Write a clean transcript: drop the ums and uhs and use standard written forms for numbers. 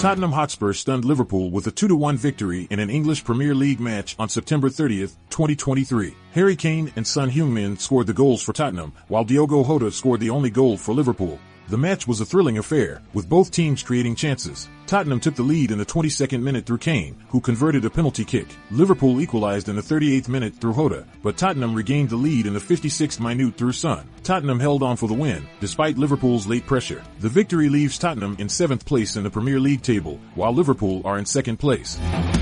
Tottenham Hotspur stunned Liverpool with a 2-1 victory in an English Premier League match on September 30th, 2023. Harry Kane and Son Heung-min scored the goals for Tottenham, while Diogo Jota scored the only goal for Liverpool. The match was a thrilling affair, with both teams creating chances. Tottenham took the lead in the 22nd minute through Kane, who converted a penalty kick. Liverpool equalized in the 38th minute through Jota, but Tottenham regained the lead in the 56th minute through Son. Tottenham held on for the win, despite Liverpool's late pressure. The victory leaves Tottenham in 7th place in the Premier League table, while Liverpool are in 2nd place.